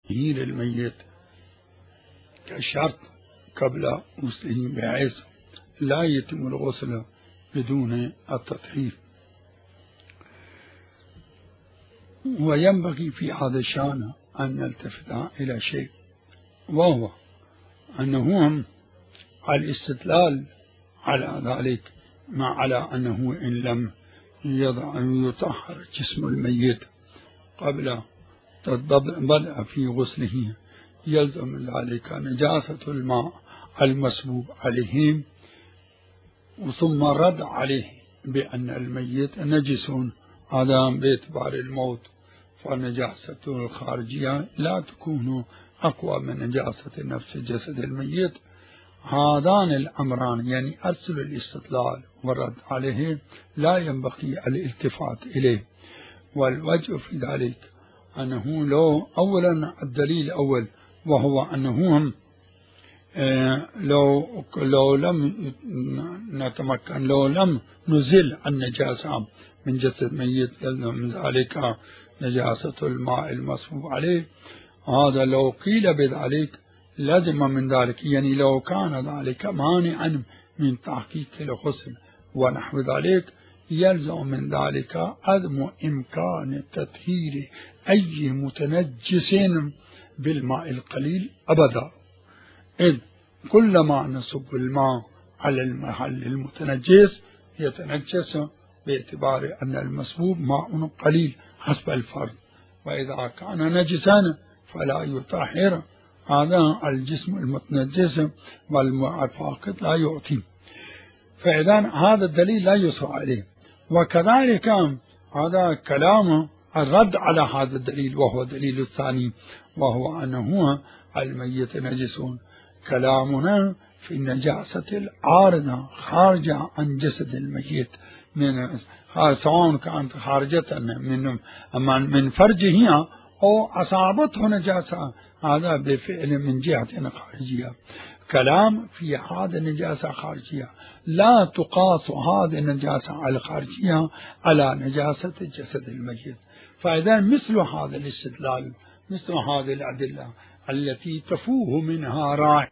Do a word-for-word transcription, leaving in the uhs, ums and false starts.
للميت كشرط قبل غسله، بحيث لا يتم الغسل بدون التطهير. وينبغي في هذا الشأن أن نلتفت إلى شيء، وهو أنه الاستدلال على ذلك، ما على أنه إن لم يضع يطهر جسم الميت قبل بدء في غسله يلزم ذلك نجاسة الماء المسبوب عليه، ثم رد عليه بأن الميت نجس، هذا باعتبار الموت، فنجاسة الخارجية لا تكون أقوى من نجاسة نفس جسد الميت. هذان الأمران يعني أرسل الاستدلال والرد عليه لا ينبغي الالتفات إليه. والوجه في ذلك أنه لو أولا الدليل الأول وهو أنه لو لو لم نتمكن لو لم نزل النجاسة من جسد ميت يلزم من ذلك نجاسة الماء المصفوف عليه. هذا لو قيل بذلك لازم من ذلك، يعني لو كان ذلك مانعا من تحقيق الغسل ونحو ذلك يلزم من ذلك عدم إمكان تطهير أي متنجس بالماء القليل أبدا، إذ كلما نصب الماء على المحل المتنجس يتنجس باعتبار أن المصبوب ماء قليل حسب الفرد، وإذا كان نجسا فلا يطهر هذا الجسم المتنجس والفاقد لا يعطي. فإذا هذا الدليل لا يصح عليه. وكذلك هذا كلام الرد على هذا الدليل وهو الدليل الثاني، وهو أنه الميت نجس. كلامنا في النجاسة العارضة خارجة عن جسد الميت، من سواء كانت خارجة من من فرجه أو أصابته نجاسة، هذا بفعل من جهة خارجية. كلام في هذا النجاسة خارجية، لا تقاس هذه النجاسة الخارجية على نجاسة جسد الميت. فإذا مثل هذا الاستدلال، مثل هذه الأدلة التي تفوه منها راعي